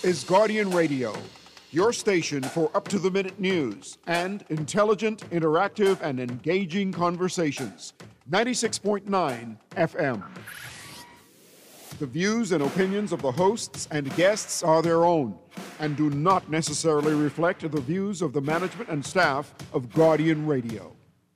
is Guardian Radio, your station for up-to-the-minute news and intelligent, interactive, and engaging conversations. 96.9 FM. The views and opinions of the hosts and guests are their own and do not necessarily reflect the views of the management and staff of Guardian Radio.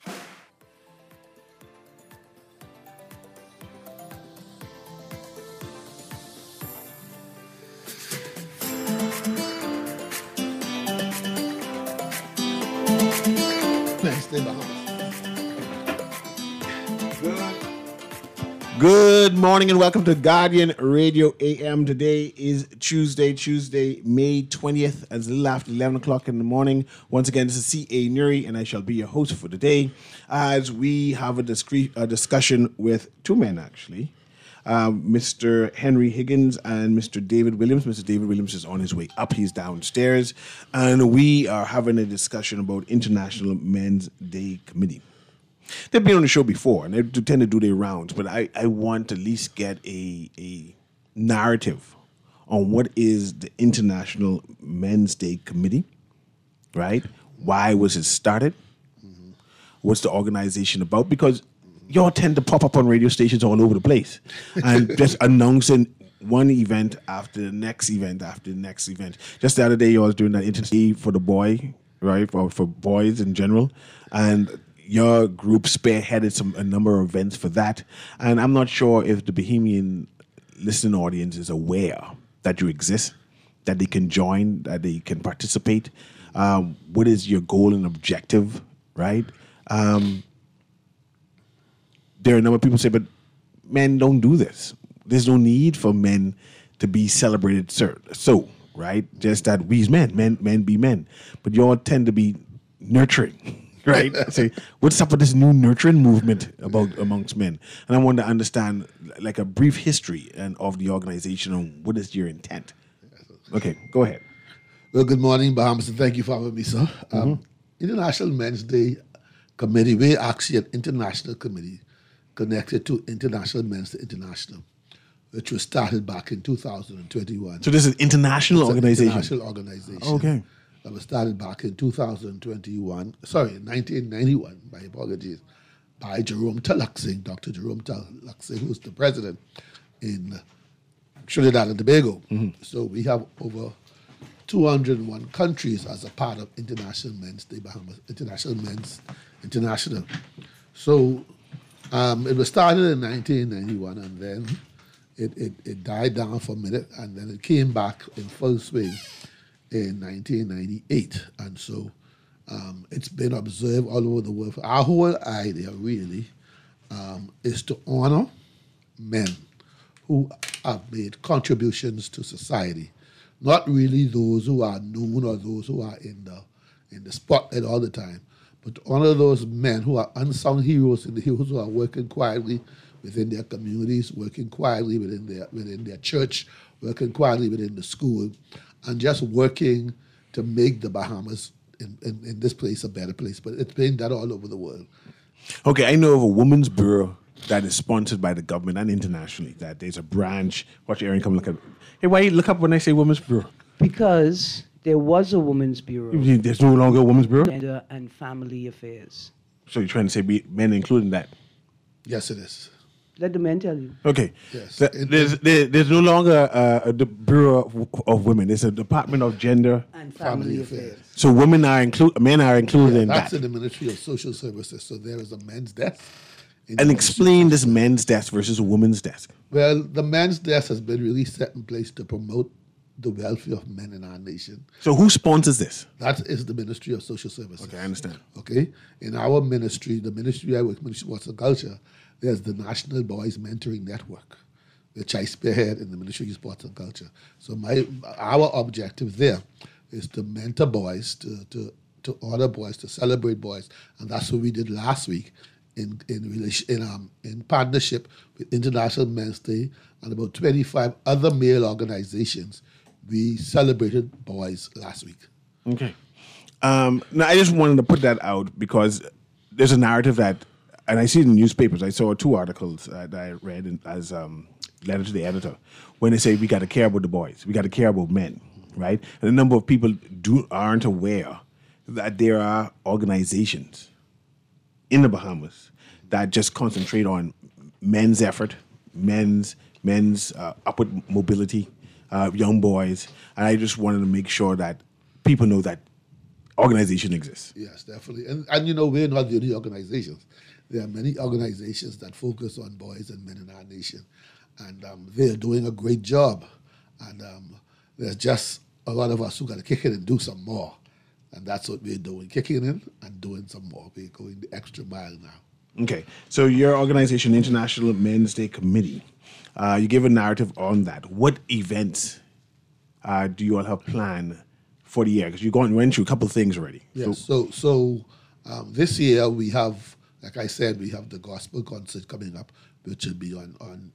Good morning and welcome to Guardian Radio AM. Today is Tuesday, May 20th, as a little after 11 o'clock in the morning. Once again, this is C.A. Nuri, and I shall be your host for today as we have a discussion with two men, actually. Mr. Henry Higgins and Mr. David Williams. Mr. David Williams is on his way up. He's downstairs. And we are having a discussion about International Men's Day Committee. They've been on the show before, and they tend to do their rounds, but I want to at least get a narrative on what is the International Men's Day Committee, right? Why was it started? Mm-hmm. What's the organization about? Because y'all tend to pop up on radio stations all over the place and just announcing one event after the next event after the next event. Just the other day, y'all was doing that International Day for the boy, right? For boys in general, and your group spearheaded a number of events for that. And I'm not sure if the Bahamian listening audience is aware that you exist, that they can join, that they can participate. What is your goal and objective, right? There are a number of people who say, but men don't do this. There's no need for men to be celebrated, so, right? Just that we as men be men. But you all tend to be nurturing. Right. Say, what's up with this new nurturing movement amongst men? And I want to understand like a brief history of the organization and what is your intent. Okay, go ahead. Well, good morning, Bahamas, and thank you for having me, sir. International Men's Day Committee, we're actually an international committee connected to International Men's Day International, which was started back in 2021. So this is an international organization? International organization. Okay. That was started back in 1991, my apologies, by Jerome Talaksing, Dr. Jerome Talaksing, who's the president in Trinidad and Tobago. Mm-hmm. So we have over 201 countries as a part of International Men's Day Bahamas, International Men's International. So it was started in 1991, and then it died down for a minute, and then it came back in full swing in 1998, and so it's been observed all over the world. Our whole idea really is to honor men who have made contributions to society, not really those who are known or those who are in the spotlight all the time, but to honor those men who are unsung heroes and the heroes who are working quietly within their communities, working quietly within their church, working quietly within the school, and just working to make the Bahamas in this place a better place. But it's been done all over the world. Okay, I know of a women's bureau that is sponsored by the government and internationally, that there's a branch. Watch Aaron come look at. Hey, why you look up when I say women's bureau? Because there was a women's bureau. There's no longer a women's bureau? Gender and family affairs. So you're trying to say men including that? Yes, it is. Let the men tell you. Okay. Yes. There's no longer the Bureau of Women. It's a Department of Gender and Family Affairs. So men are included in that. That's in the Ministry of Social Services. So there is a men's desk. And explain this men's desk versus a woman's desk. Well, the men's desk has been really set in place to promote the welfare of men in our nation. So who sponsors this? That is the Ministry of Social Services. Okay, I understand. Okay? In our ministry, the ministry I work, Ministry of Sports and Culture, there's the National Boys Mentoring Network, which I spearhead in the Ministry of Sports and Culture. So our objective there is to mentor boys, to honor boys, to celebrate boys, and that's what we did last week in partnership with International Men's Day and about 25 other male organizations. We celebrated boys last week. Okay. Now I just wanted to put that out because there's a narrative that. And I see it in newspapers. I saw 2 articles that I read as letter to the editor when they say we got to care about the boys, we got to care about men. right? And a number of people aren't aware that there are organizations in the Bahamas that just concentrate on men's effort, men's upward mobility, young boys. And I just wanted to make sure that people know that organization exists. Yes, definitely. And you know, we're not the only organizations. There are many organizations that focus on boys and men in our nation. And they're doing a great job. And there's just a lot of us who got to kick in and do some more. And that's what we're doing, kicking in and doing some more. We're going the extra mile now. Okay. So your organization, International Men's Day Committee, you gave a narrative on that. What events do you all have planned for the year? Because you went through a couple of things already. Yes. So this year we have, like I said, we have the gospel concert coming up, which will be on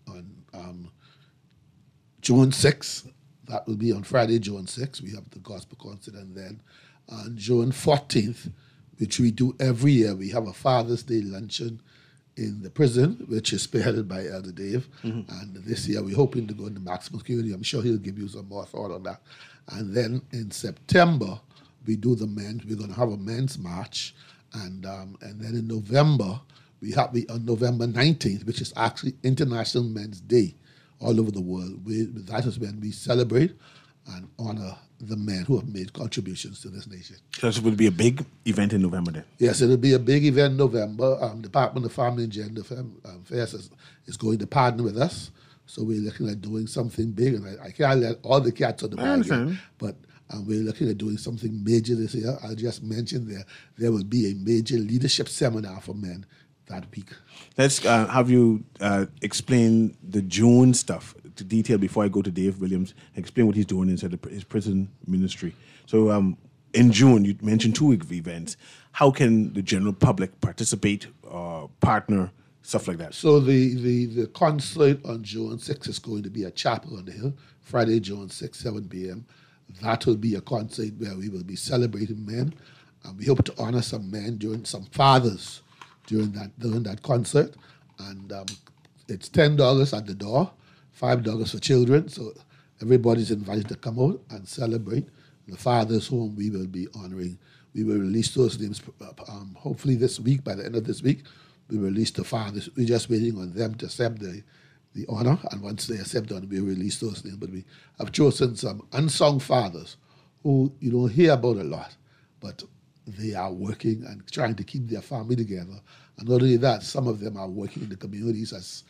June 6th. That will be on Friday, June 6th. We have the gospel concert, and then on June 14th, which we do every year, we have a Father's Day luncheon in the prison, which is spearheaded by Elder Dave. And this year we're hoping to go into maximum security. I'm sure he'll give you some more thought on that. And then in September, we do the men's. We're going to have a men's march. And then in November, on November 19th, which is actually International Men's Day all over the world. That is when we celebrate and honor the men who have made contributions to this nation. So this will be a big event in November then? Yes, it'll be a big event in November. Department of Family and Gender Affairs is going to partner with us. So we're looking at doing something big. And I can't let all the cats on the bag yet, but we're looking at doing something major this year. I'll just mention there will be a major leadership seminar for men that week. Let's have you explain the June stuff to detail before I go to Dave Williams. Explain what he's doing inside his prison ministry. So in June, you mentioned 2 events. How can the general public participate, partner, stuff like that? So the concert on June 6th is going to be at Chapel on the Hill, Friday, June 6th, 7 p.m. That will be a concert where we will be celebrating men. And we hope to honor some men, some fathers during that concert. And it's $10 at the door, $5 for children. So everybody's invited to come out and celebrate the fathers whom we will be honoring. We will release those names hopefully this week. By the end of this week, we will release the fathers. We're just waiting on them to accept the honor. And once they accept it, we release those names. But we have chosen some unsung fathers who you don't hear about a lot, but they are working and trying to keep their family together. And not only that, some of them are working in the communities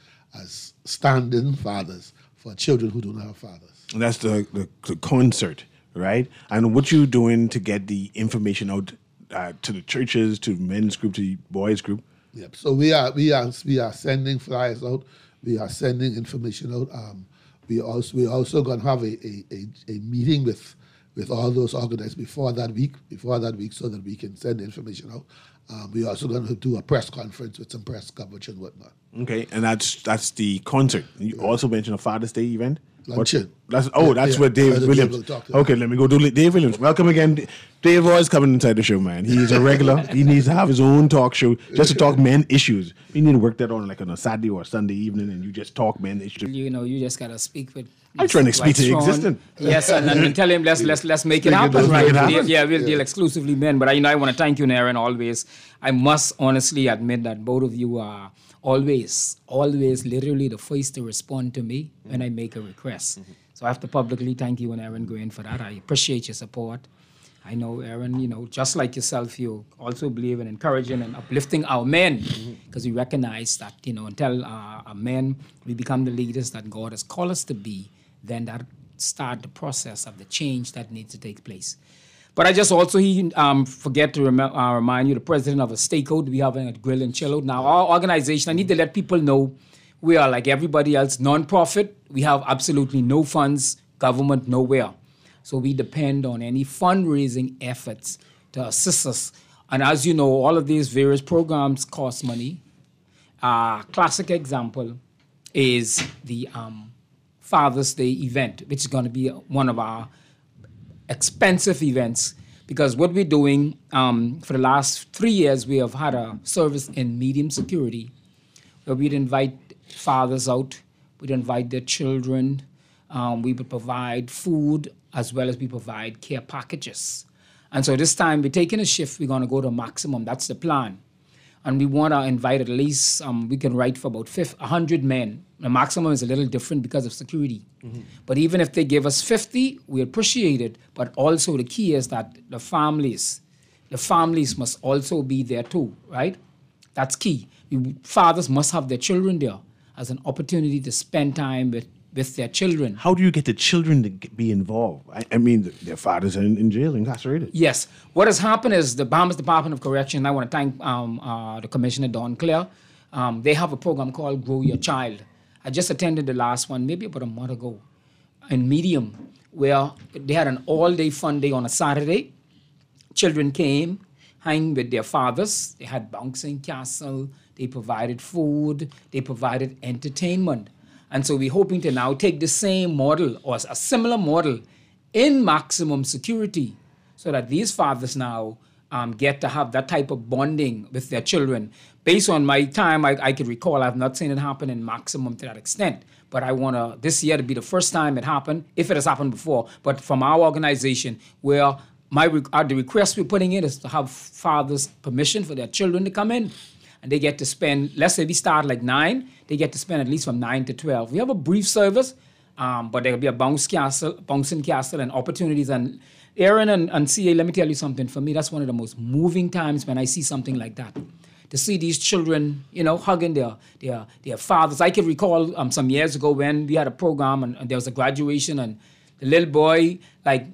as stand-in fathers for children who don't have fathers. And that's the concert, right? And what you doing to get the information out to the churches, to men's group, to the boys group? Yep. So we are sending flyers out. We are sending information out. We're also going to have a meeting with all those organized before that week, so that we can send information out. We're also going to do a press conference with some press coverage and whatnot. Okay, and that's the concert. You also mentioned a Father's Day event? Luncheon. That's where Dave Williams. Okay, let me go do Dave Williams. Welcome again. Dave always coming inside the show, man. He's a regular. He needs to have his own talk show just to talk men issues. We need to work that on on a Saturday or a Sunday evening, and you just talk men issues. You just gotta speak with. I'm trying to speak to existent. Yes, and tell him let's make it happen. Right? Yeah, we'll deal exclusively men. But I want to thank you, Aaron. Always, I must honestly admit that both of you are always, literally the first to respond to me when I make a request. So I have to publicly thank you and Aaron Green for that. I appreciate your support. I know, Aaron, just like yourself, you also believe in encouraging and uplifting our men, because we recognize that, until our men, we become the leaders that God has called us to be, then that start the process of the change that needs to take place. But I just also forget to remind you, the president of a stakeout we have at Grill and Chill Out. Now, our organization, I need to let people know, we are like everybody else, non-profit. We have absolutely no funds, government nowhere. So we depend on any fundraising efforts to assist us. And as you know, all of these various programs cost money. Classic example is the Father's Day event, which is going to be one of our expensive events, because what we're doing for the last 3 years, we have had a service in medium security where we'd invite fathers out, we'd invite their children, we would provide food as well as we provide care packages. And so this time we're taking a shift, we're going to go to maximum. That's the plan. And we want to invite at least, we can write for about 100 men. The maximum is a little different because of security. But even if they give us 50, we appreciate it. But also the key is that the families must also be there too, right? That's key. Fathers must have their children there as an opportunity to spend time with their children. How do you get the children to be involved? I mean, their fathers are in jail, incarcerated. Yes. What has happened is the Bahamas Department of Correction, I want to thank the Commissioner, Don Clare, they have a program called Grow Your Child. I just attended the last one, maybe about a month ago, in Medium, where they had an all-day fun day on a Saturday. Children came, hang with their fathers. They had bouncing castle. They provided food. They provided entertainment. And so we're hoping to now take the same model or a similar model in maximum security so that these fathers now get to have that type of bonding with their children. Based on my time, I can recall, I've not seen it happen in maximum to that extent. But I want this year to be the first time it happened, if it has happened before. But from our organization, where the request we're putting in is to have fathers' permission for their children to come in. And they get to spend, let's say we start like 9, they get to spend at least from 9 to 12. We have a brief service, but there will be a bouncing castle and opportunities. And Aaron and CA, let me tell you something. For me, that's one of the most moving times when I see something like that. To see these children, hugging their fathers. I can recall some years ago when we had a program and there was a graduation and the little boy, like,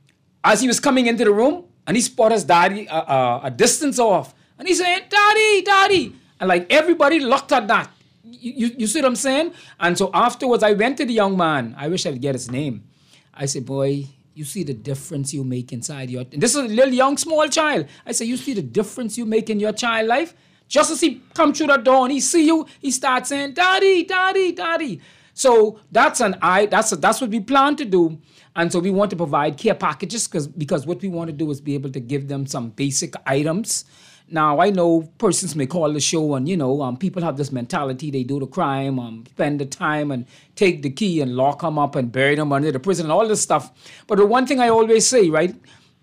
as he was coming into the room and he spotted his daddy a distance off. And he said, "Daddy, Daddy." And like everybody looked at that. You see what I'm saying? And so afterwards, I went to the young man. I wish I could get his name. I said, "Boy, you see the difference you make inside your..." And this is a little young, small child. I said, "You see the difference you make in your child life?" Just as he come through the door and he see you, he starts saying, "Daddy, Daddy, Daddy." So that's what we plan to do. And so we want to provide care packages because what we want to do is be able to give them some basic items. Now, I know persons may call the show and, people have this mentality. They do the crime, spend the time and take the key and lock them up and bury them under the prison and all this stuff. But the one thing I always say, right,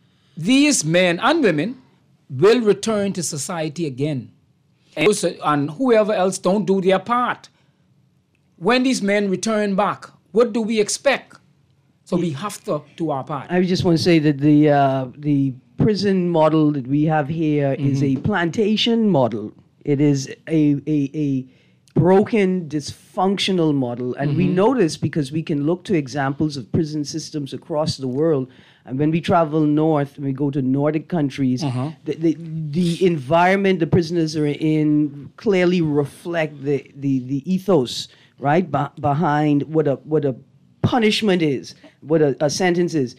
these men and women will return to society again. And whoever else don't do their part. When these men return back, what do we expect? So we have to do our part. I just want to say that the prison model that we have here is a plantation model. It is a broken, dysfunctional model. And we know this because we can look to examples of prison systems across the world. And when we travel north, when we go to Nordic countries, the environment the prisoners are in clearly reflect the ethos, right, behind what a punishment is, what a sentence is.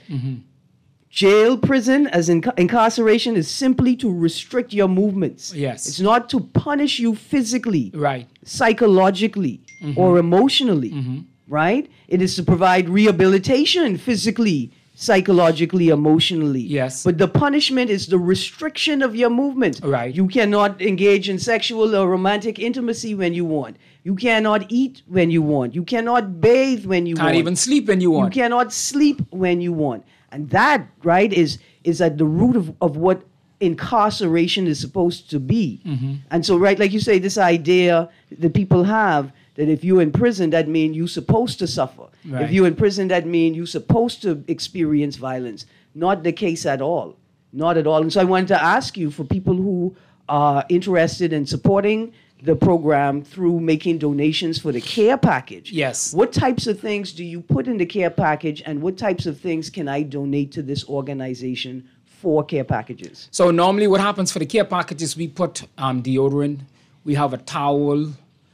Jail, prison, as incarceration, is simply to restrict your movements. Yes. It's not to punish you physically, Right. psychologically, or emotionally, right? It is to provide rehabilitation physically, psychologically, emotionally. Yes. But the punishment is the restriction of your movement. Right. You cannot engage in sexual or romantic intimacy when you want. You cannot eat when you want. You cannot bathe when you want. Can't even sleep when you want. You cannot sleep when you want. And that, right, is at the root of what incarceration is supposed to be. And so, right, like you say, this idea that people have that if you're in prison, that means you're supposed to suffer. Right. If you're in prison, that means you're supposed to experience violence. Not the case at all. Not at all. And so I wanted to ask you, for people who are interested in supporting the program through making donations for the care package. Yes. What types of things do you put in the care package, and what types of things can I donate to this organization for care packages? So normally what happens for the care packages, we put deodorant, we have a towel,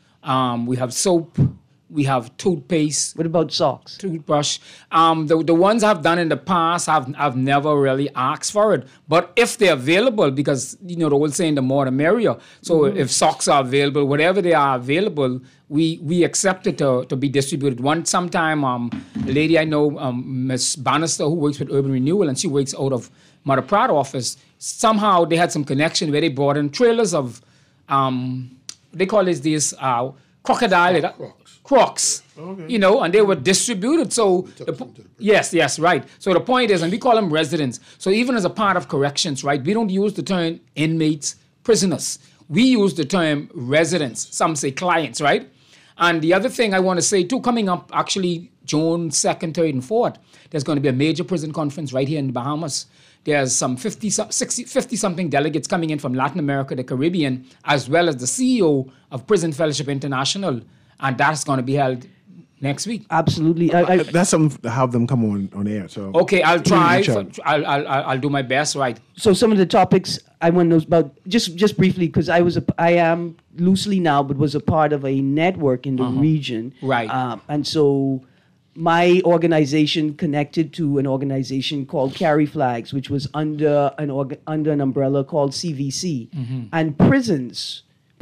we have soap, we have toothpaste, What about socks? toothbrush. The ones I've done in the past, I've never really asked for it. But if they're available, because, the old saying, the more the merrier. So if socks are available, whatever they are available, we accept it to be distributed. Sometime, a lady I know, Miss Bannister, who works with Urban Renewal, and she works out of Mother Pratt office, somehow they had some connection where they brought in trailers of, they call it these crocodile, crocs. Okay. You know, and they were distributed. So, yes, right. So the point is, and we call them residents. So even as a part of corrections, right, we don't use the term inmates, prisoners. We use the term residents. Some say clients, right? And the other thing I want to say too, coming up actually June 2nd, 3rd, and 4th, there's going to be a major prison conference right here in the Bahamas. There's some 50-something delegates coming in from Latin America, the Caribbean, as well as the CEO of Prison Fellowship International. And that's going to be held next week. Absolutely. That's something to have them come on air. So okay, I'll try. I'll do my best. Right. So some of the topics I want to know about, just briefly, because I am loosely now, but was a part of a network in the region. Right. And so my organization connected to an organization called Carry Flags, which was under an umbrella called CVC, and prisoners,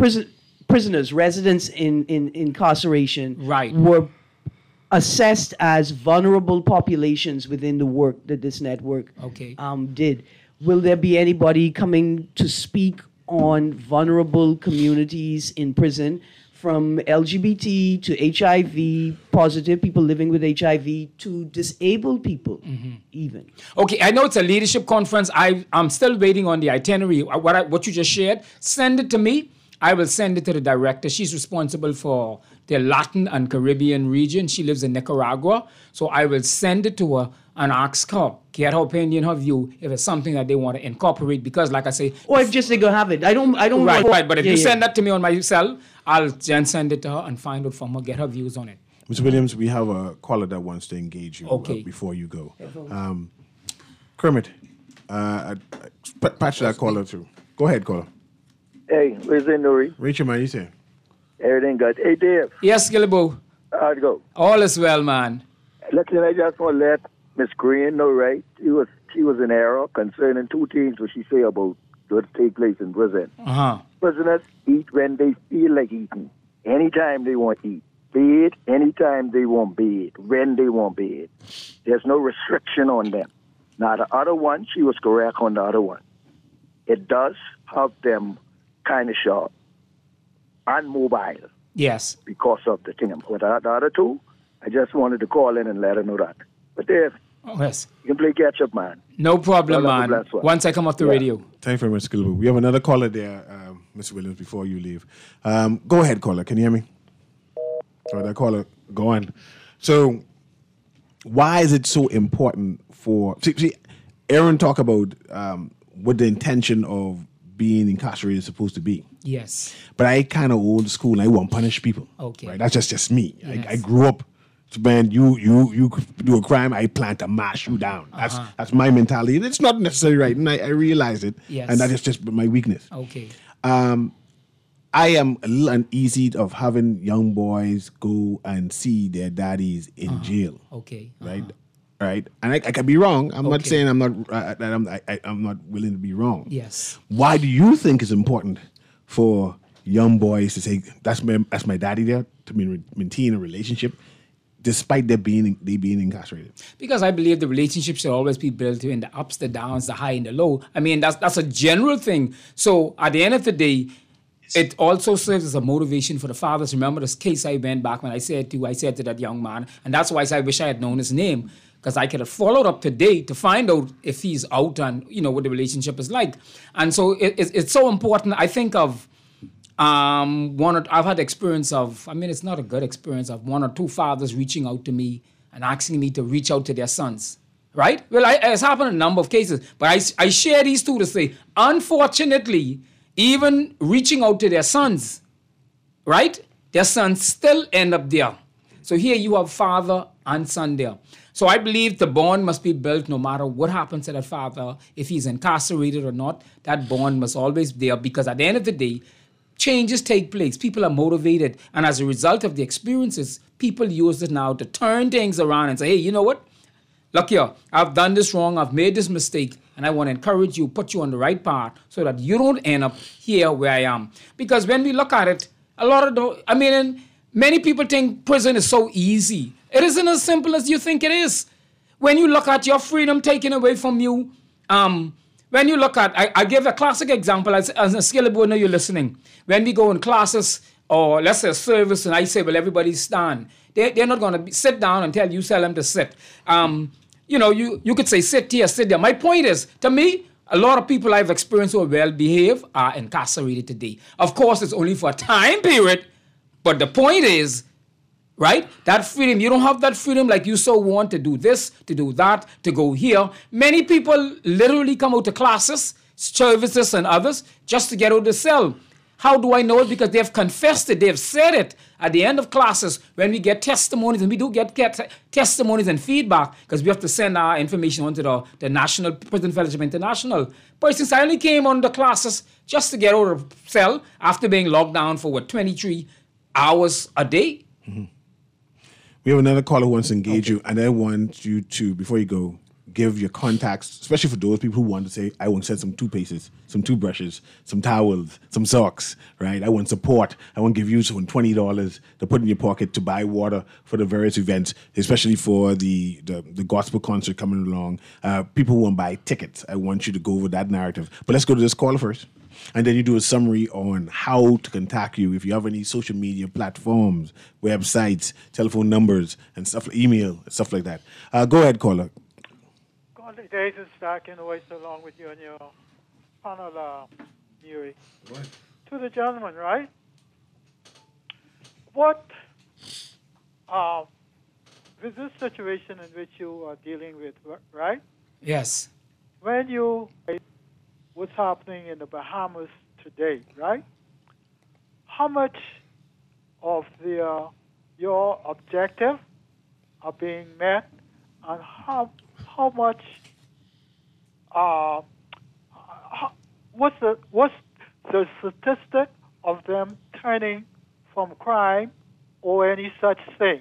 residents in incarceration, right, were assessed as vulnerable populations within the work that this network did. Will there be anybody coming to speak on vulnerable communities in prison, from LGBT to HIV positive people living with HIV to disabled people even? Okay, I know it's a leadership conference. I'm still waiting on the itinerary. What you just shared, send it to me. I will send it to the director. She's responsible for the Latin and Caribbean region. She lives in Nicaragua. So I will send it to her and ask her, get her opinion, her view, if it's something that they want to incorporate. Because like I say... Or if just they go have it. I don't Right. But if you send that to me on my cell, I'll then send it to her and find out from her, get her views on it. Mr. Williams, we have a caller that wants to engage you before you go. Kermit, patch that caller through. Go ahead, caller. Hey, where's the Nuri? Rachel, man, you say? Everything good. Hey, Dave. Yes, Gillibo. How'd it go? All is well, man. Listen, I just want to let Miss Green know, right? She was in error concerning two things what she say about what take place in prison. Prisoners eat when they feel like eating. Anytime they want to eat. Bed, anytime they want bed. When they want bed. There's no restriction on them. Now, the other one, she was correct on the other one. It does have them kind of sharp and mobile. Yes. Because of the thing. But the other two, I just wanted to call in and let her know that. But Dave, yes, you can play catch up, man. No problem, man. Once I come off the radio. Thank you very much, Gillibo. We have another caller there, Mr. Williams, before you leave. Go ahead, caller. Can you hear me? All right, that caller, go on. So, why is it so important for... See, Aaron talk about what the intention of being incarcerated is supposed to be. Yes. But I kind of old school. I won't punish people. Okay. Right? That's just me. Yes. I grew up. So, man, you do a crime, I plan to mash you down. That's my mentality. And it's not necessarily right. And I realize it. Yes. And that is just my weakness. Okay. I am a little uneasy of having young boys go and see their daddies in jail. Okay. Right, and I could be wrong. I'm not saying I'm not. I'm not willing to be wrong. Yes. Why do you think it's important for young boys to say that's my daddy there, to maintain a relationship, despite they being incarcerated? Because I believe the relationship should always be built in the ups, the downs, the high and the low. I mean, that's a general thing. So at the end of the day, it also serves as a motivation for the fathers. Remember this case I went back when I said to that young man, and that's why I wish I had known his name, because I could have followed up today to find out if he's out and, what the relationship is like. And so it's so important. I think of I've had experience of, it's not a good experience, of one or two fathers reaching out to me and asking me to reach out to their sons, right? Well, it's happened in a number of cases, but I share these two to say, unfortunately, even reaching out to their sons, right? Their sons still end up there. So here you have father and son there. So I believe the bond must be built no matter what happens to that father, if he's incarcerated or not. That bond must always be there, because at the end of the day, changes take place. People are motivated. And as a result of the experiences, people use it now to turn things around and say, hey, you know what? Look here, I've done this wrong. I've made this mistake. And I want to encourage you, put you on the right path so that you don't end up here where I am. Because when we look at it, many people think prison is so easy. It isn't as simple as you think it is. When you look at your freedom taken away from you, when you look at, I give a classic example, as a Skillable, know you're listening. When we go in classes or let's say a service, and I say, well, everybody stand. They're not going to sit down and tell them to sit. You could say sit here, sit there. My point is, to me, a lot of people I've experienced who are well-behaved are incarcerated today. Of course, it's only for a time period, but the point is, right, that freedom, you don't have that freedom like you so want to do this, to do that, to go here. Many people literally come out to classes, services and others just to get out of the cell. How do I know it? Because they've confessed it, they've said it. At the end of classes, when we get testimonies, and we do get testimonies and feedback, because we have to send our information onto the National Prison Fellowship International. But since I only came on the classes just to get out of cell after being locked down for 23 hours a day. Mm-hmm. We have another caller who wants to engage you, and I want you to, before you go, give your contacts, especially for those people who want to say, I want to send some toothpastes, some toothbrushes, some towels, some socks, right? I want support. I want to give you some $20 to put in your pocket to buy water for the various events, especially for the gospel concert coming along. People who want to buy tickets. I want you to go over that narrative. But let's go to this caller first. And then you do a summary on how to contact you, if you have any social media platforms, websites, telephone numbers, and stuff, email, stuff like that. Go ahead, caller. Golly days is back in voice along with you and your panel, Yuri. What? To the gentleman, right? What, with this situation in which you are dealing with, right? Yes. When you, what's happening in the Bahamas today, right? How much of your objective are being met, and how much what's the statistic of them turning from crime or any such thing?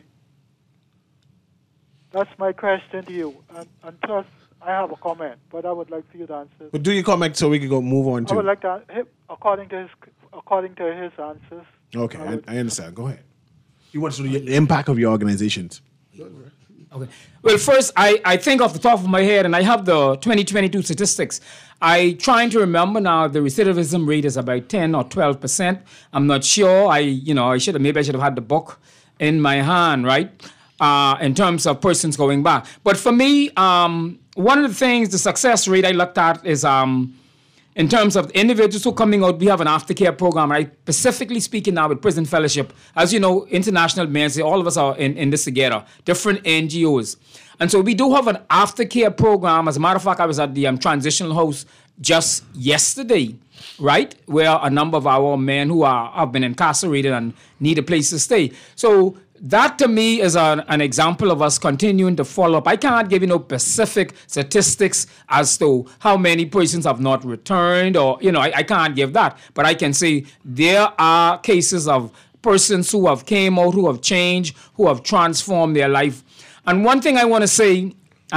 That's my question to you. And plus, I have a comment, but I would like for you to answer. But do your comment so we can go move on to. I would like to, according to his answers. Okay, I understand. Go ahead. You want to know the impact of your organizations. Okay. Well, first, I think off the top of my head, and I have the 2022 statistics. I trying to remember now. The recidivism rate is about 10 or 12%. I'm not sure. I should have had the book in my hand, right? In terms of persons going back. But for me, one of the things, the success rate I looked at is in terms of individuals who are coming out. We have an aftercare program, right? Specifically speaking now with Prison Fellowship. As you know, International Men, all of us are in this together, different NGOs. And so we do have an aftercare program. As a matter of fact, I was at the transitional house just yesterday, right? Where a number of our men who have been incarcerated and need a place to stay. So that to me is an example of us continuing to follow up. I can't give you no specific statistics as to how many persons have not returned, or, I can't give that. But I can say there are cases of persons who have came out, who have changed, who have transformed their life. And one thing I want to say,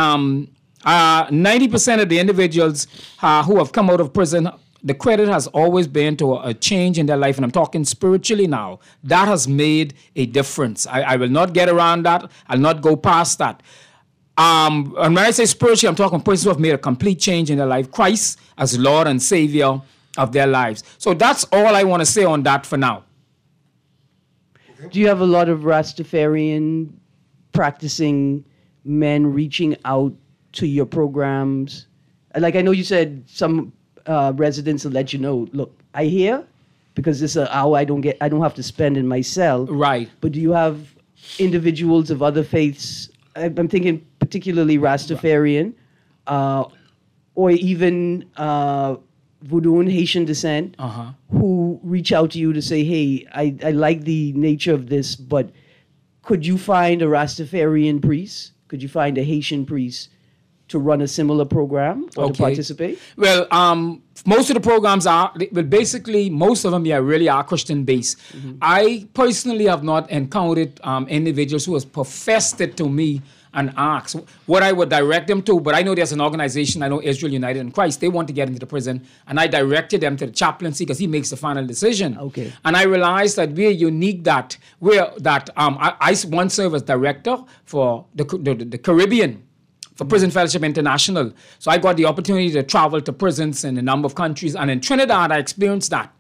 90% of the individuals who have come out of prison, the credit has always been to a change in their life, and I'm talking spiritually now. That has made a difference. I will not get around that. I'll not go past that. And when I say spiritually, I'm talking persons who have made a complete change in their life. Christ as Lord and Savior of their lives. So that's all I want to say on that for now. Do you have a lot of Rastafarian practicing men reaching out to your programs? Like, I know you said some residents will let you know, look, I hear, because this is an hour I don't have to spend in my cell. Right. But do you have individuals of other faiths? I'm thinking particularly Rastafarian, or even Voodoo and Haitian descent, who reach out to you to say, hey, I like the nature of this, but could you find a Rastafarian priest? Could you find a Haitian priest to run a similar program or to participate? Well, most of the programs most of them really are Christian-based. Mm-hmm. I personally have not encountered individuals who have professed it to me and asked what I would direct them to, but I know there's an organization, I know Israel United in Christ, they want to get into the prison, and I directed them to the chaplaincy because he makes the final decision. Okay. And I realized that we're unique I once served as director for the Caribbean, for Prison Fellowship International. So I got the opportunity to travel to prisons in a number of countries. And in Trinidad, I experienced that,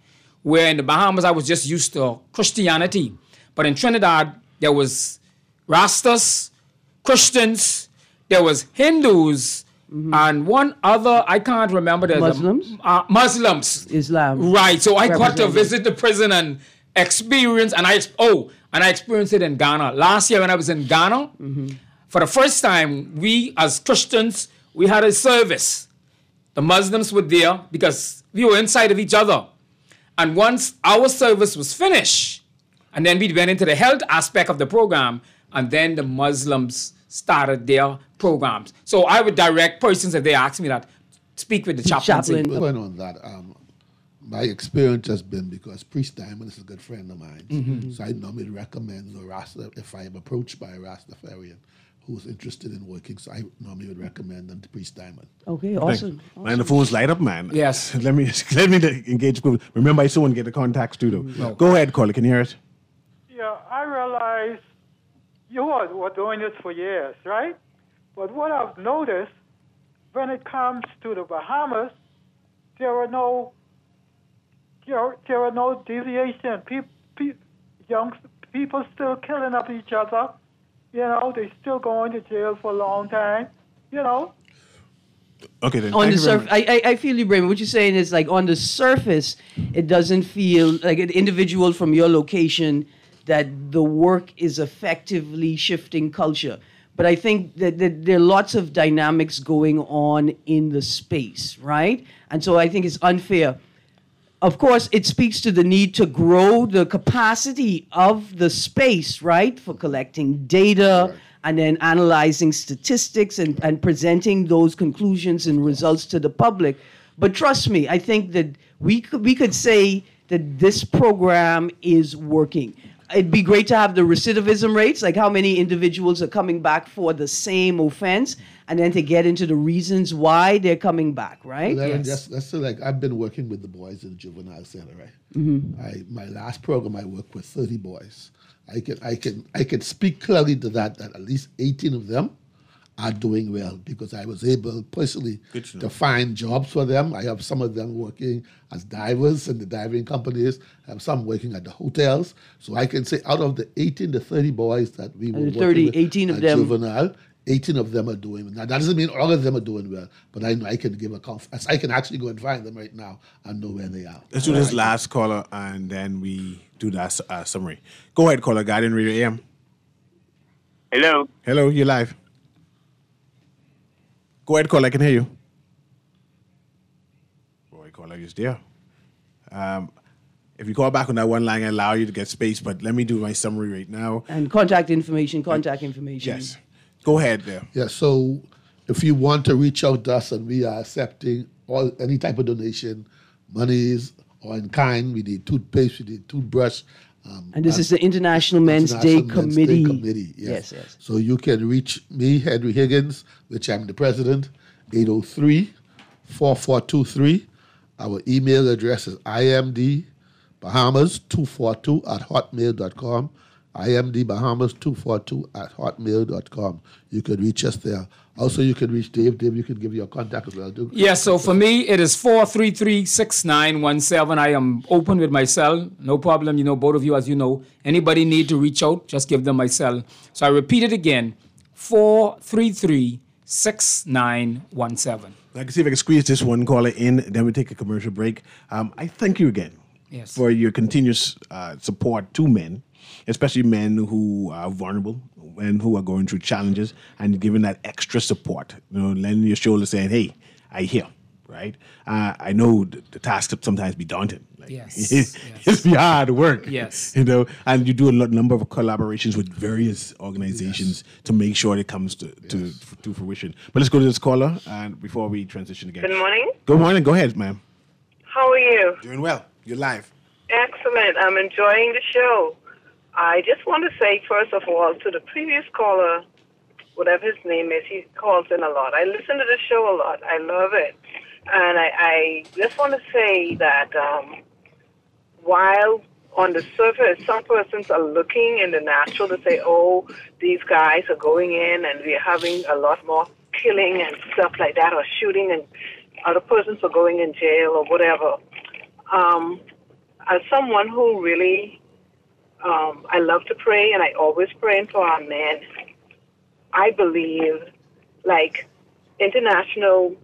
where in the Bahamas I was just used to Christianity. But in Trinidad, there was Rastas, Christians, there was Hindus, and one other, I can't remember. Muslims? Muslims. Islam. Right. So I got to visit the prison and experience, and I experienced it in Ghana. Last year when I was in Ghana, for the first time, we as Christians, we had a service. The Muslims were there because we were inside of each other. And once our service was finished, and then we went into the health aspect of the program, and then the Muslims started their programs. So I would direct persons, if they ask me that, speak with the chaplain. Going on that, my experience has been, because Priest Diamond is a good friend of mine, so I normally recommend the Rasta, if I am approached by a Rastafarian who's interested in working, so I normally would recommend them to Priest Diamond. Okay, awesome. Man, the phones light up, man. Yes. Let me engage. Remember, I still want to get the contacts too, though. No. Go ahead, caller. Can you hear it? Yeah, I realize you were doing this for years, right? But what I've noticed, when it comes to the Bahamas, there are no deviation. Young people still killing up each other. You know, they still going to jail for a long time. You know. Okay, then. On the surface, I feel you, Braden. What you're saying is, like, on the surface, it doesn't feel like an individual from your location that the work is effectively shifting culture. But I think that there are lots of dynamics going on in the space, right? And so I think it's unfair. Of course, it speaks to the need to grow the capacity of the space, right, for collecting data and then analyzing statistics and presenting those conclusions and results to the public. But trust me, I think that we could say that this program is working. It'd be great to have the recidivism rates, like how many individuals are coming back for the same offense, and then to get into the reasons why they're coming back, right? Well, that's like, I've been working with the boys in the juvenile center, right? My last program, I worked with 30 boys. I can speak clearly to that at least 18 of them are doing well, because I was able personally to find jobs for them. I have some of them working as divers in the diving companies. I have some working at the hotels. So I can say out of the 18 to 30 boys that we were working with 18 of them, juvenile, 18 of them are doing well. Now, that doesn't mean all of them are doing well, but I know I can give a confidence. I can actually go and find them right now and know where they are. Let's do this last caller, and then we do that summary. Go ahead, caller. Guardian Radio AM. Hello. Hello, you're live. Go ahead, caller. I can hear you. Boy, caller is there. If you call back on that one line, I allow you to get space, but let me do my summary right now. And contact information. Yes. Go ahead there. Yeah, so if you want to reach out to us, and we are accepting any type of donation, monies or in kind, we need toothpaste, we need toothbrush. And this is the International Men's Day Committee. Yes. So you can reach me, Henry Higgins, which I'm the president, 803-4423. Our email address is imdbahamas242@hotmail.com. imdbahamas242@hotmail.com. You can reach us there. Also, you can reach Dave. Dave, you can give your contact as well. Yes, so for me, it is 433-6917. I am open with my cell. No problem. You know, both of you, as you know, anybody need to reach out, just give them my cell. So I repeat it again, 433-6917. I can see if I can squeeze this one caller in, then we take a commercial break. I thank you again for your continuous support to men, especially men who are vulnerable and who are going through challenges, and giving that extra support. You know, lending your shoulder, saying, "Hey, I hear." Right? I know the task could sometimes be daunting. Like, it's be hard work. Yes. You know, and you do a number of collaborations with various organizations to make sure it comes to fruition. But let's go to this caller, and before we transition again. Good morning. Good morning. Go ahead, ma'am. How are you? Doing well. You're live. Excellent. I'm enjoying the show. I just want to say, first of all, to the previous caller, whatever his name is, he calls in a lot. I listen to the show a lot. I love it. And I just want to say that while on the surface, some persons are looking in the natural to say, oh, these guys are going in and we're having a lot more killing and stuff like that, or shooting, and other persons are going in jail or whatever. as someone who really, I love to pray, and I always pray for our men. I believe, like, this international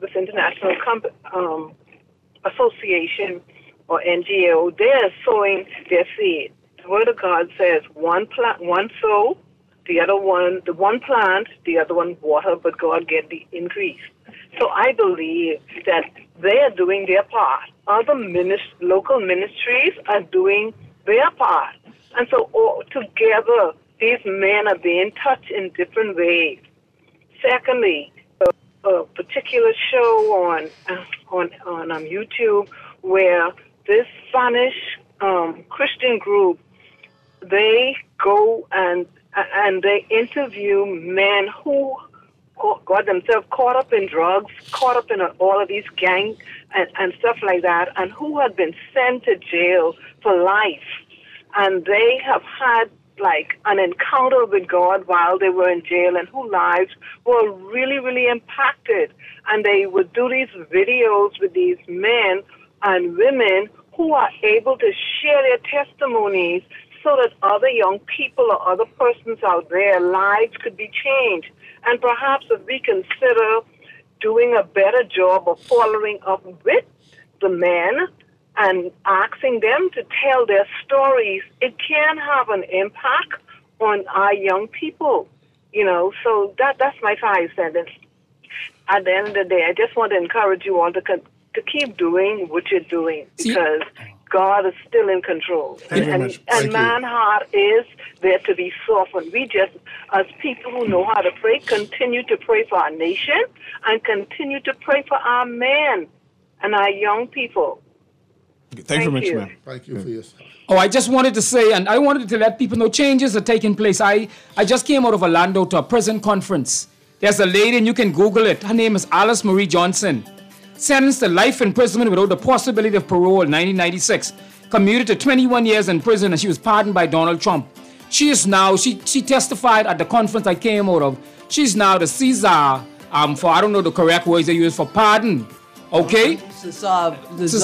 association or NGO, they're sowing their seed. The Word of God says, one sow, the one plant, the other one water, but God get the increase. So I believe that they are doing their part. Other local ministries are doing their part. And so together, these men are being touched in different ways. Secondly, a particular show on YouTube where this Spanish Christian group, they go and they interview men who got themselves caught up in drugs, caught up in all of these gangs and stuff like that, and who had been sent to jail for life. And they have had like an encounter with God while they were in jail, and whose lives were really, really impacted. And they would do these videos with these men and women who are able to share their testimonies so that other young people or other persons out there, lives could be changed. And perhaps if we consider doing a better job of following up with the men and asking them to tell their stories, it can have an impact on our young people, you know. So that's my 5 cents. At the end of the day, I just want to encourage you all to keep doing what you're doing, because God is still in control. And man's heart is there to be softened. We just, as people who know how to pray, continue to pray for our nation and continue to pray for our men and our young people. Thank you very much, ma'am. Thank you for your time. Oh, I just wanted to say, and I wanted to let people know changes are taking place. I just came out of Orlando to a prison conference. There's a lady, and you can Google it. Her name is Alice Marie Johnson. Sentenced to life imprisonment without the possibility of parole in 1996. Commuted to 21 years in prison, and she was pardoned by Donald Trump. She is now, she testified at the conference I came out of. She's now the Caesar, for, I don't know the correct words they use for pardon. Okay? Czar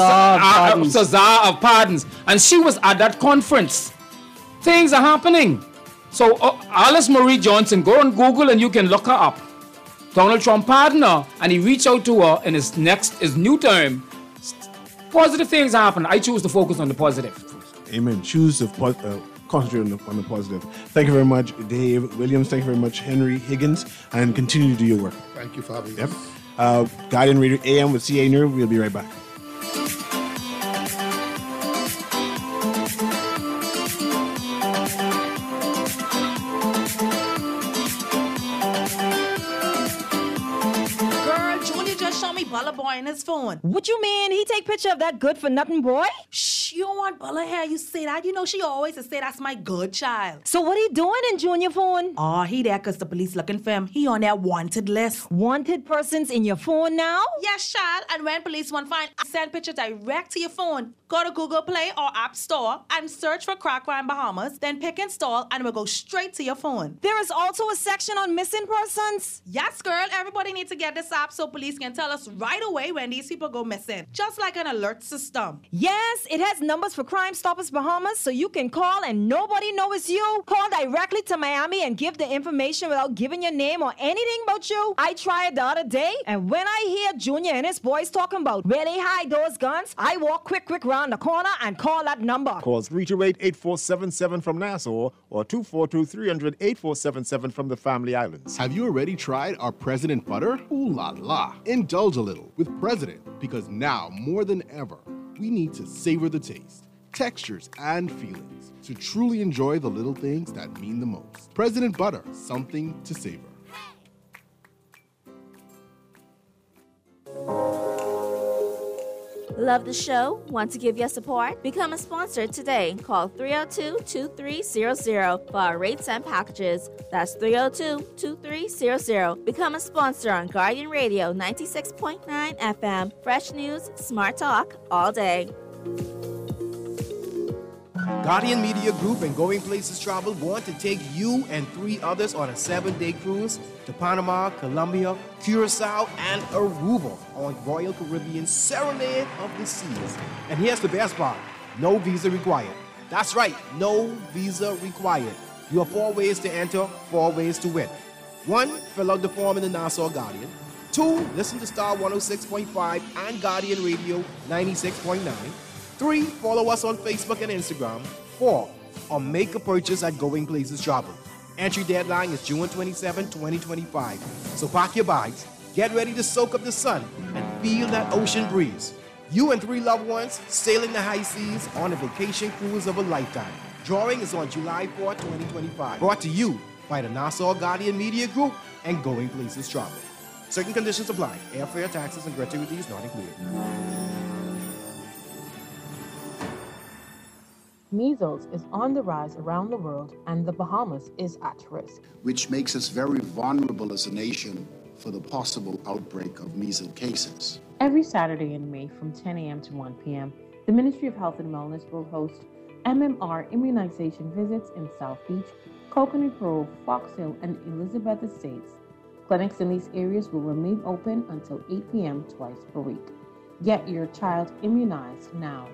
of pardons. And she was at that conference. Things are happening. So Alice Marie Johnson, go on Google and you can look her up. Donald Trump pardoned her, and he reached out to her in his new term. Positive things happen. I choose to focus on the positive. Amen. Choose to concentrate on the positive. Thank you very much, Dave Williams. Thank you very much, Henry Higgins, and continue to do your work. Thank you for having us. Yep. Guardian Radio AM with C.A. Nuri. We'll be right back. Girl, Junior just showed me Bella Boy in his phone. What you mean? He take picture of that good-for-nothing boy? Shh, you don't want Bella here. You say that. You know she always say that's my good child. So what he doing in Junior phone? Oh, he there because the police looking for him. He on their wanted list. Wanted persons in your phone now? Yes, child. And when police want find, send picture direct to your phone. Go to Google Play or App Store and search for Crack Crime Bahamas. Then pick install and it will go straight to your phone. There is also a section on missing persons. Yes, girl. Everybody needs to get this app so police can tell us right away when these people go missing. Just like an alert system. Yes, it has numbers for Crime Stoppers Bahamas, so you can call and nobody knows it's you. Call directly to Miami and give the information without giving your name or anything about you. I tried the other day, and when I hear Junior and his boys talking about where they hide those guns, I walk quick round the corner and call that number. Call 328-8477 from Nassau or 242-300-8477 from the Family Islands. Have you already tried our President Butter? Ooh la la. Indulge a little with President, because now more than ever, we need to savor the taste, textures, and feelings to truly enjoy the little things that mean the most. President Butter, something to savor. Love the show? Want to give your support? Become a sponsor today. Call 302-2300 for our rates and packages. That's 302-2300. Become a sponsor on Guardian Radio 96.9 FM. Fresh news, smart talk, all day. Guardian Media Group and Going Places Travel want to take you and 3 others on a 7-day cruise to Panama, Colombia, Curacao, and Aruba on Royal Caribbean Serenade of the Seas. And here's the best part. no visa required. That's right, no visa required. You have 4 ways to enter, 4 ways to win. 1, fill out the form in the Nassau Guardian. 2, listen to Star 106.5 and Guardian Radio 96.9. 3, follow us on Facebook and Instagram. 4, or make a purchase at Going Places Travel. Entry deadline is June 27, 2025. So pack your bags, get ready to soak up the sun, and feel that ocean breeze. You and 3 loved ones sailing the high seas on a vacation cruise of a lifetime. Drawing is on July 4, 2025. Brought to you by the Nassau Guardian Media Group and Going Places Travel. Certain conditions apply. Airfare, taxes, and gratuities not included. Measles is on the rise around the world, and the Bahamas is at risk, which makes us very vulnerable as a nation for the possible outbreak of measles cases. Every Saturday in May from 10 a.m. to 1 p.m., the Ministry of Health and Wellness will host MMR immunization visits in South Beach, Coconut Grove, Fox Hill, and Elizabeth Estates. Clinics in these areas will remain open until 8 p.m. twice per week. Get your child immunized now.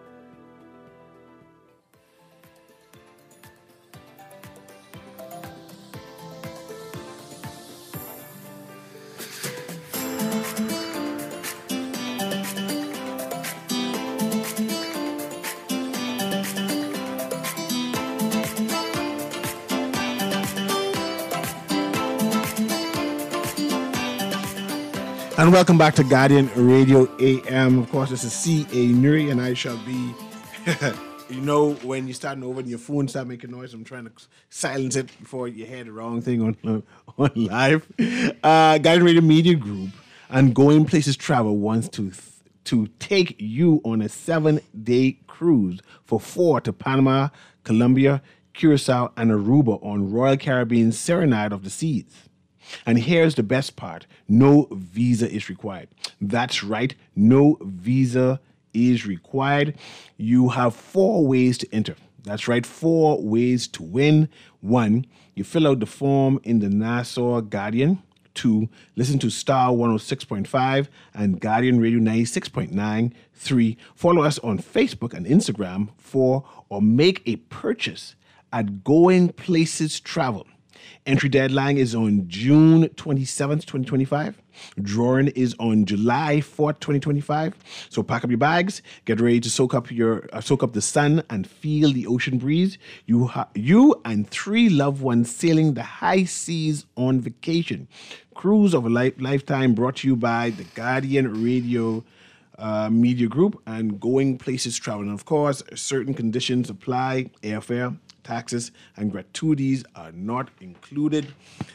And welcome back to Guardian Radio AM. Of course, this is C.A. Nuri, and I shall be, you know, when you're starting over and your phone start making noise, I'm trying to silence it before you hear the wrong thing on live. Guardian Radio Media Group and Going Places Travel wants to take you on a 7-day cruise for 4 to Panama, Colombia, Curacao, and Aruba on Royal Caribbean's Serenade of the Seas. And here's the best part. No visa is required. That's right. No visa is required. You have 4 ways to enter. That's right. 4 ways to win. 1, you fill out the form in the Nassau Guardian. 2, listen to Star 106.5 and Guardian Radio 96.9. 3, follow us on Facebook and Instagram. 4, or make a purchase at Going Places Travel. Entry deadline is on June 27th, 2025. Drawing is on July 4th, 2025. So pack up your bags, get ready to soak up the sun and feel the ocean breeze. You and 3 loved ones sailing the high seas on vacation. Cruise of a lifetime brought to you by the Guardian Radio Media Group and Going Places Travel. And of course, certain conditions apply. Airfare, taxes, and gratuities are not included.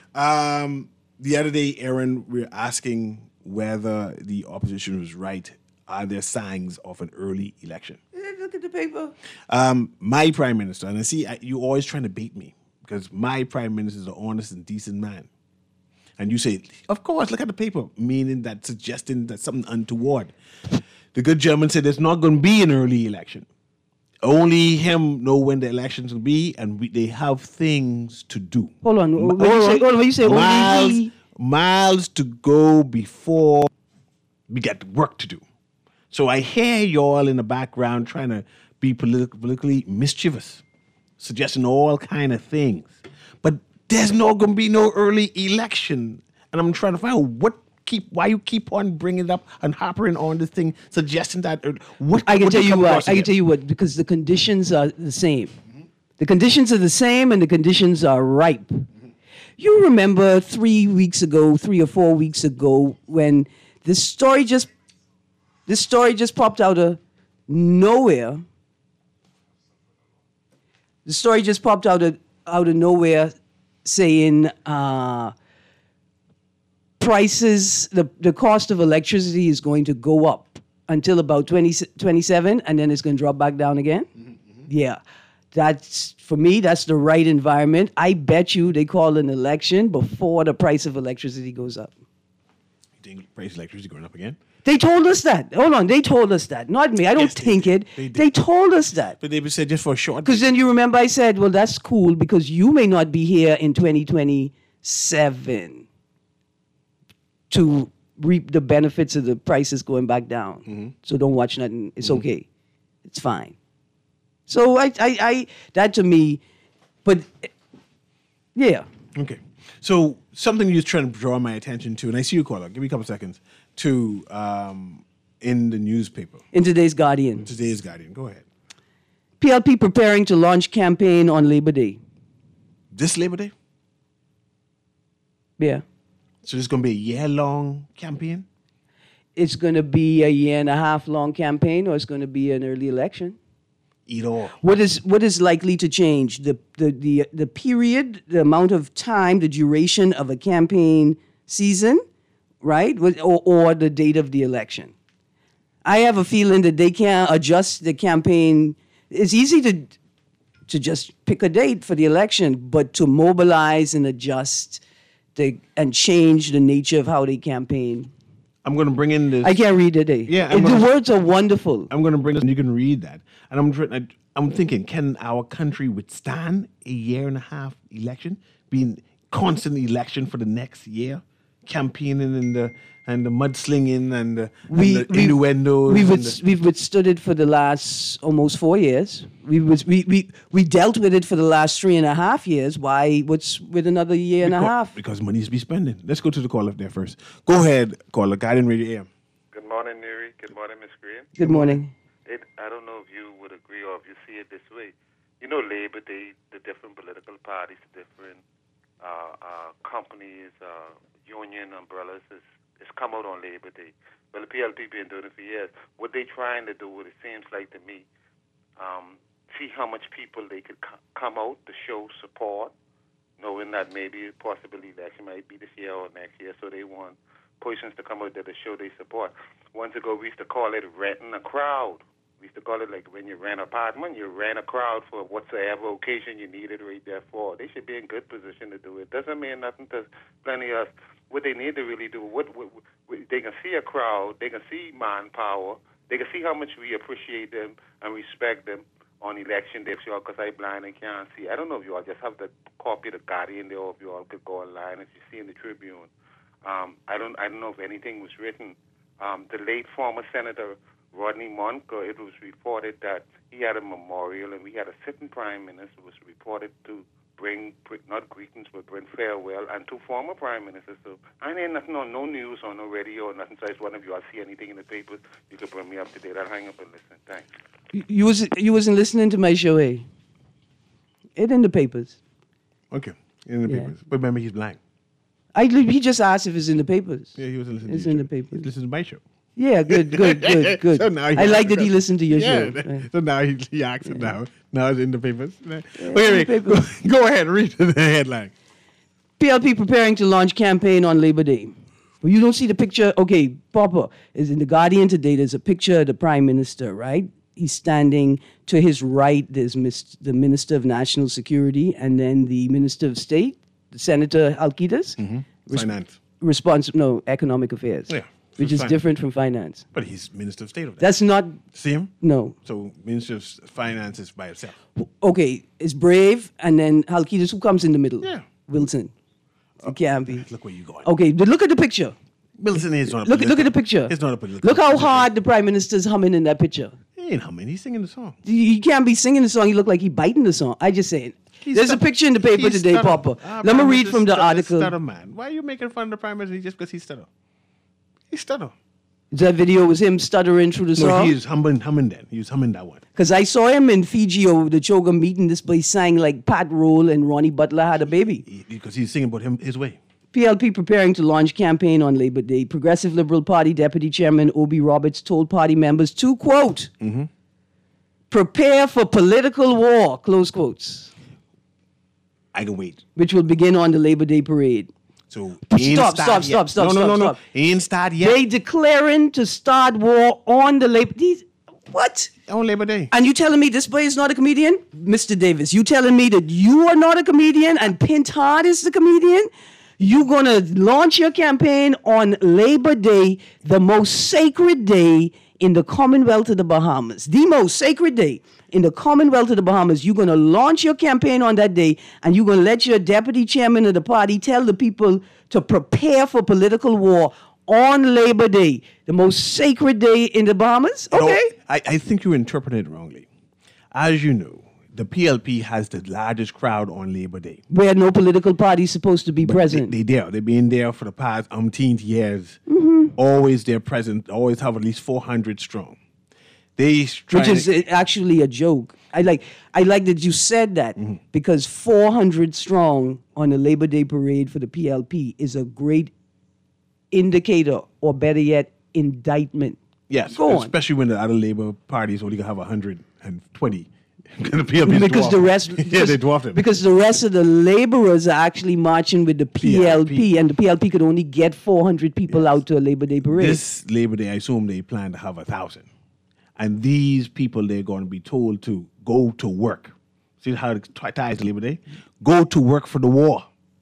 The other day, Aaron, we were asking whether the opposition was right. Are there signs of an early election? Look at the paper. My prime minister, and I see you always trying to bait me because my prime minister is an honest and decent man. And you say, of course, look at the paper, meaning that suggesting that something untoward. The good German said there's not going to be an early election. Only him know when the elections will be, and they have things to do. Hold on. When you say miles to go before we get work to do. So I hear y'all in the background trying to be politically mischievous, suggesting all kind of things. But there's not going to be no early election. And I'm trying to find out why you keep on bringing it up and harping on this thing, suggesting that I can tell you what. Because the conditions are the same. Mm-hmm. The conditions are the same, and the conditions are ripe. Mm-hmm. You remember 3 or 4 weeks ago, when this story just popped out of nowhere. The story just popped out of nowhere, saying. Prices, the cost of electricity is going to go up until about 2027, and then it's going to drop back down again. Mm-hmm. Yeah, for me, that's the right environment. I bet you they call an election before the price of electricity goes up. You think the price of electricity going up again? They told us that. Hold on, they told us that. Not me. I don't think it. They told us that. But they said just for a short. Because then you remember I said, well, that's cool because you may not be here in 2027. To reap the benefits of the prices going back down. Mm-hmm. So don't watch nothing. It's okay. It's fine. So I that to me, but yeah. Okay. So something you're trying to draw my attention to, and I see you, caller. Give me a couple seconds. To in the newspaper. In today's Guardian. Today's Guardian. Go ahead. PLP preparing to launch campaign on Labor Day. This Labor Day? Yeah. So this is going to be a year-long campaign? It's going to be a 1.5 year long campaign, or it's going to be an early election. Either or. What is likely to change? The period, the amount of time, the duration of a campaign season, right? Or the date of the election. I have a feeling that they can't adjust the campaign. It's easy to just pick a date for the election, but to mobilize and adjust and change the nature of how they campaign. I'm going to bring in this. I can't read today. Yeah, the words are wonderful. I'm going to bring this, and you can read that. And I'm thinking, can our country withstand a 1.5 year election, being constant election for the next year, campaigning and the mudslinging and the innuendos? We've withstood it for the last almost 4 years. We dealt with it for the last 3.5 years. Why? What's with another year and a half? Because money is to be spending. Let's go to the caller there first. Go ahead, caller. Guardian Radio AM. Good morning, Neri. Good morning, Miss Green. Good morning. I don't know if you would agree or if you see it this way. You know, Labor Day, the different political parties, different companies, union umbrellas is come out on Labor Day. Well, the PLP been doing it for years. What they trying to do, it seems like to me, see how much people they could come out to show support, knowing that maybe possibly election might be this year or next year, so they want persons to come out there to show their support. Once ago, we used to call it renting a crowd. We used to call it like when you rent an apartment, you rent a crowd for whatsoever occasion you need it right there for. They should be in good position to do it. Doesn't mean nothing to plenty of us. What they need to really do, they can see a crowd, they can see manpower, they can see how much we appreciate them and respect them on election day, sure, because I'm blind and can't see. I don't know if you all just have the copy of the Guardian there, or if you all could go online if you see in the Tribune. I don't know if anything was written. The late former Senator Rodney Monk, it was reported that he had a memorial, and we had a sitting prime minister who was reported to bring, not greetings, but bring farewell, and 2 former prime ministers. So I ain't nothing on no news or no radio or nothing. So I just wonder if you all see anything in the papers, you could bring me up to date. I'll hang up and listen. Thanks. You wasn't listening to my show, eh? It in the papers. Okay, in the papers. But remember, he's blind. He just asked if it's in the papers. Yeah, he wasn't listening. It's in the papers. He listened to my show. Yeah, good. So now I like that he listened to your show. Right. So now he acts it now. Now it's in the papers. Okay, go ahead, read the headline. PLP preparing to launch campaign on Labor Day. Well, you don't see the picture. Okay, Papa, is in the Guardian today. There's a picture of the Prime Minister, right? He's standing to his right. There's the Minister of National Security, and then the Minister of State, Senator Alcides. Finance. Economic Affairs. Yeah. Which is different from finance. But he's Minister of State of that. That's not... See him? No. So Minister of Finance is by itself. Okay, it's Brave, and then Alcides, who comes in the middle? Yeah. Wilson. It can't be. Look where you're going. Okay, but look at the picture. Wilson is not a look at the picture. It's not a political. Look how hard the Prime Minister's humming in that picture. He ain't humming. He's singing the song. You can't be singing the song. You look like he biting the song. I just saying. There's a picture in the paper today, Papa. Let me read from the article. Stutter man. Why are you making fun of the Prime Minister just because he stutter? He stutter. That video was him stuttering through the song? No, he was humming then. He was humming that one. Because I saw him in Fiji over the Choga meeting. This boy sang like Pat Roll and Ronnie Butler had a baby. Because he's singing about his way. PLP preparing to launch campaign on Labor Day. Progressive Liberal Party Deputy Chairman Obi Roberts told party members to, quote, prepare for political war, close quotes. I can wait. Which will begin on the Labor Day parade. So stop. No. He ain't start yet. They declaring to start war on the Labor Day. What? On Labor Day. And you telling me this boy is not a comedian? Mr. Davis, you telling me that you are not a comedian and Pintard is the comedian? You're going to launch your campaign on Labor Day, the most sacred day in the Commonwealth of the Bahamas. The most sacred day in the Commonwealth of the Bahamas. You're going to launch your campaign on that day, and you're going to let your deputy chairman of the party tell the people to prepare for political war on Labor Day, the most sacred day in the Bahamas? Okay. I think you interpreted it wrongly. as you know, the PLP has the largest crowd on Labor Day. Where no political party is supposed to be present. They've been there for the past umpteenth years. Mm-hmm. Always they're present, always have at least 400 strong. Which is actually a joke. I like that you said that because 400 strong on a Labor Day parade for the PLP is a great indicator, or better yet, indictment. Yes, Go on. especially when the other Labor parties only have 120. The PLP because the rest, they dwarfed them. Because the rest of the laborers are actually marching with the PLP, and the PLP could only get 400 people out to a Labor Day parade. This Labor Day, I assume they plan to have 1,000. And these people, they're going to be told to go to work. See how it ties to Labor Day? Go to work for the war.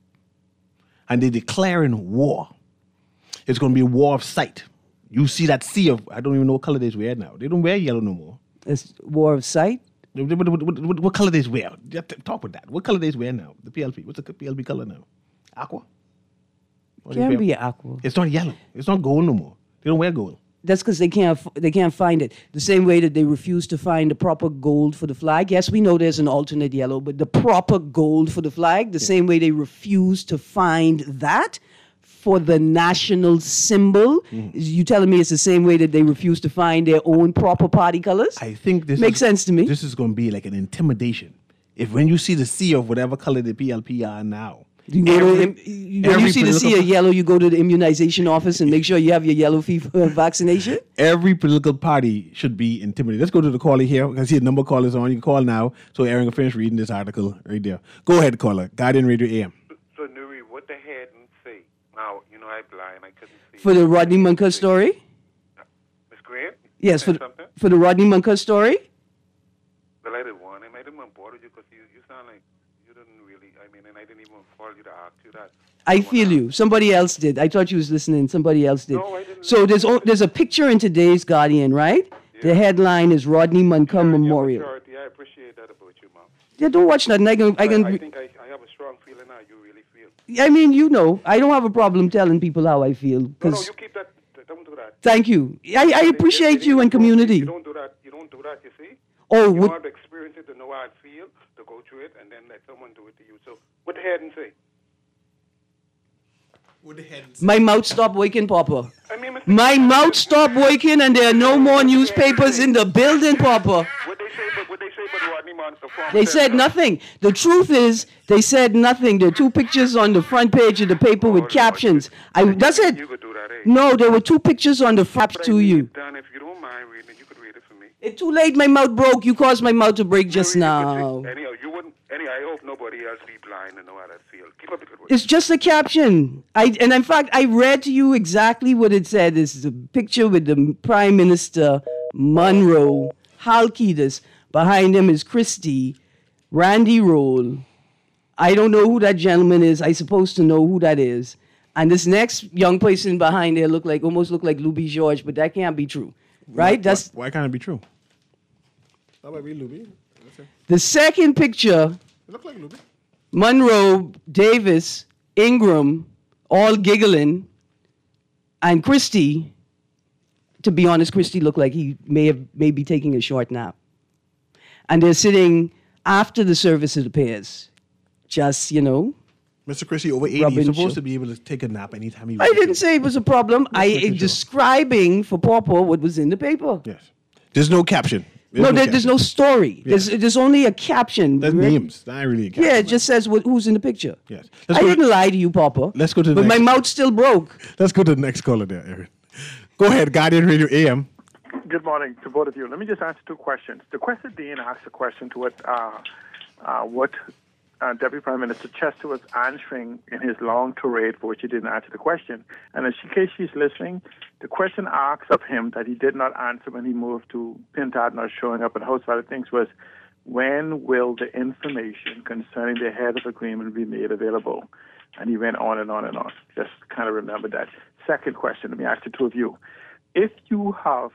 And they're declaring war. It's going to be a war of sight. You see that sea of, I don't even know what color they wear now. They don't wear yellow no more. It's war of sight? What color they wear? Talk with that. What color they wear now? The PLP. What's the PLP color now? Aqua? Can't be aqua. It's not yellow. It's not gold no more. They don't wear gold. That's because they can't find it. The same way that they refuse to find the proper gold for the flag. Yes, we know there's an alternate yellow, but the proper gold for the flag, the same way they refuse to find that for the national symbol. You telling me it's the same way that they refuse to find their own proper party colors? I think this makes sense to me. This is going to be like an intimidation. If when you see the sea of whatever color the PLP are now, when you see the sea of yellow, you go to the immunization office and make sure you have your yellow fever vaccination? Every political party should be intimidated. Let's go to the caller here. I can see a number of callers on. You can call now. So Aaron can finish reading this article right there. Go ahead, caller. Guardian Radio AM. So, Nuri, what the head and say? Now, you know, I'm blind. I couldn't see. For the Rodney Munker story? Miss Grant? Yes, for the Rodney Munker story? Well, I didn't want him. I didn't want to bother you because you sound like you didn't really, and I didn't even call you to ask you that. I feel you. Somebody else did. I thought you was listening. Somebody else did. No, I didn't. So there's a picture in today's Guardian, right? Yeah. The headline is Rodney Munker Memorial. I appreciate that about you, Mom. Yeah, don't watch nothing. I think I have a strong feeling how you really feel. I mean, you know, I don't have a problem telling people how I feel. No, you keep that. Don't do that. Thank you. I appreciate you and community. You don't do that. You don't do that, you see? Oh, you have to experience it to know how it feels, to go through it, and then let someone do it to you. So, what the head and say? My mouth stopped working, Papa. My mouth stopped working, and there are no more newspapers in the building, Papa. What they say about Rodney Munker? They said nothing. The truth is, they said nothing. There are two pictures on the front page of the paper with captions. That's it. You could do that, eh? No, there were two pictures on the front to you. Dan, if you don't mind reading it, you could read it for me. It's too late. My mouth broke. You caused my mouth to break just now. Anyhow, I hope nobody else be blind and know how that feels. Keep up the good work. It's just a caption. And in fact, I read to you exactly what it said. This is a picture with the Prime Minister Monroe, Hal Keedus. Behind him is Christie, Randy Roll. I don't know who that gentleman is. I'm supposed to know who that is. And this next young person behind there almost look like Louis George, but that can't be true, right? Why can't it be true? That might be Louis. The second picture, it look like Louis. Monroe, Davis, Ingram, all giggling, and Christie. To be honest, Christie looked like he may be taking a short nap. And they're sitting after the service of the pairs, just, you know. Mr. Christie, over 80, he's supposed to be able to take a nap anytime he wants. I didn't say it was a problem. I'm describing for Pawpaw what was in the paper. Yes. There's no caption. There's no story. Yes. There's only a caption. That's names. That's not really a caption. Yeah, it just says who's in the picture. Yes. I didn't lie to you, Papa. Let's go to the next. But my mouth still broke. Let's go to the next caller there, Aaron. Go ahead, Guardian Radio AM. Good morning to both of you. Let me just answer two questions. The question Dean asked a question to what Deputy Prime Minister Chester was answering in his long tirade for which he didn't answer the question. And in case she's listening, the question asked of him that he did not answer when he moved to Pintard not showing up and a host of other things was, when will the information concerning the head of agreement be made available? And he went on and on and on. Just kind of remember that. Second question, let me ask the two of you. If you have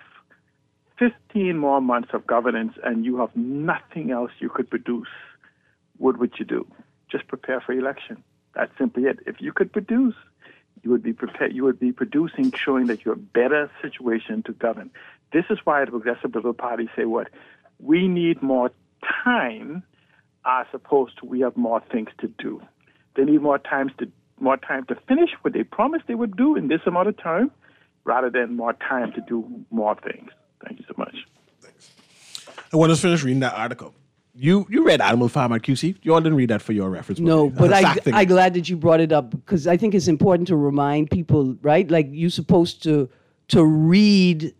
15 more months of governance and you have nothing else you could produce, what would you do? Just prepare for election. That's simply it. If you could produce, you would be prepared. You would be producing, showing that you're a better situation to govern. This is why the Progressive Liberal Party say what? We need more time as opposed to we have more things to do. They need more time to finish what they promised they would do in this amount of time, rather than more time to do more things. Thank you so much. Thanks. I want to finish reading that article. You read Animal Farm at QC. You all didn't read that for your reference. No, but I'm glad that you brought it up, because I think it's important to remind people, right? Like, you're supposed to read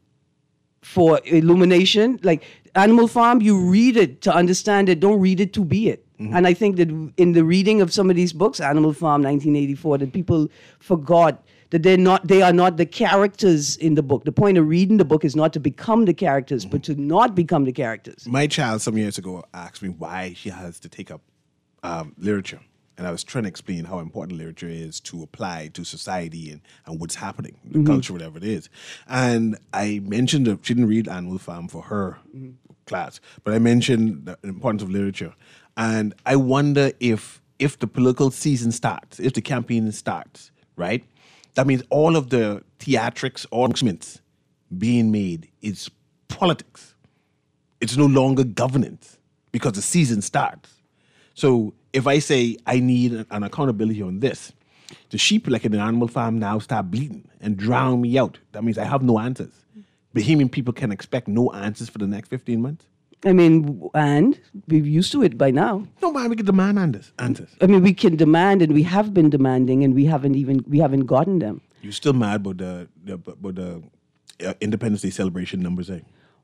for illumination. Like Animal Farm, you read it to understand it. Don't read it to be it. Mm-hmm. And I think that in the reading of some of these books, Animal Farm 1984, that people forgot that they are not the characters in the book. The point of reading the book is not to become the characters, but to not become the characters. My child some years ago asked me why she has to take up literature. And I was trying to explain how important literature is to apply to society and what's happening, the culture, whatever it is. And I mentioned that she didn't read Animal Farm for her class, but I mentioned the importance of literature. And I wonder if the political season starts, if the campaign starts, right? That means all of the theatrics or announcements being made is politics. It's no longer governance because the season starts. So if I say I need an accountability on this, the sheep like in the Animal Farm now start bleeding and drown me out. That means I have no answers. Bahamian people can expect no answers for the next 15 months. I mean, and we're used to it by now. No, man, we can demand answers. I mean, we can demand, and we have been demanding, and we haven't gotten them. You're still mad about the Independence Day celebration numbers, eh?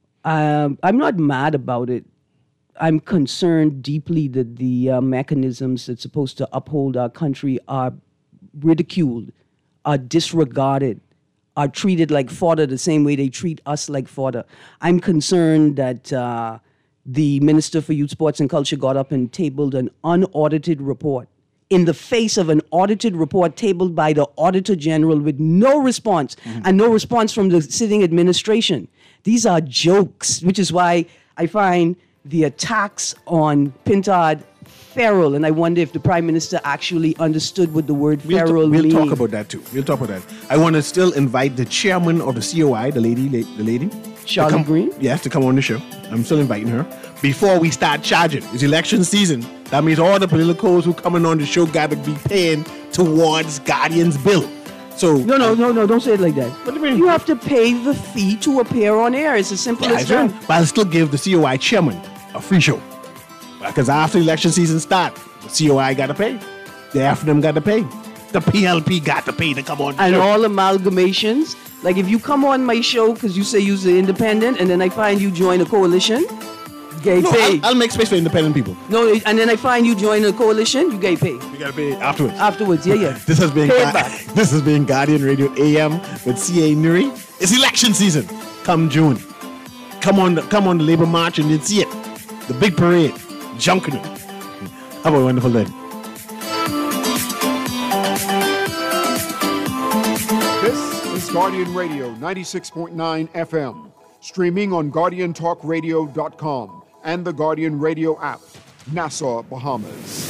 I'm not mad about it. I'm concerned deeply that the mechanisms that's supposed to uphold our country are ridiculed, are disregarded, are treated like fodder the same way they treat us like fodder. I'm concerned that the Minister for Youth, Sports and Culture got up and tabled an unaudited report in the face of an audited report tabled by the Auditor General with no response and no response from the sitting administration. These are jokes, which is why I find the attacks on Pintard feral, and I wonder if the Prime Minister actually understood what the word feral means. We'll talk about that too. We'll talk about that. I want to still invite the chairman of the COI, the lady, Charlotte Green. Yes, to come on the show. I'm still inviting her. Before we start charging, it's election season. That means all the politicals who coming on the show got to be paying towards Guardian's bill. So No, don't say it like that. What do you mean? You have to pay the fee to appear on air. It's as simple as that. But I'll still give the COI chairman a free show. Because after election season start, the COI got to pay. The AFNM got to pay. The PLP got to pay to come on the and show. All amalgamations. Like if you come on my show because you say you're the independent and then I find you join a coalition, get paid. I'll make space for independent people. No, and then I find you join a coalition, you get paid. You got to pay afterwards. Afterwards, yeah. This has been Guardian Radio AM with C.A. Nuri. It's election season. Come June. Come on the Labor March and you'll see it. The big parade. Junketing. Have a wonderful day. This is Guardian Radio 96.9 FM, streaming on GuardianTalkRadio.com and the Guardian Radio app, Nassau, Bahamas.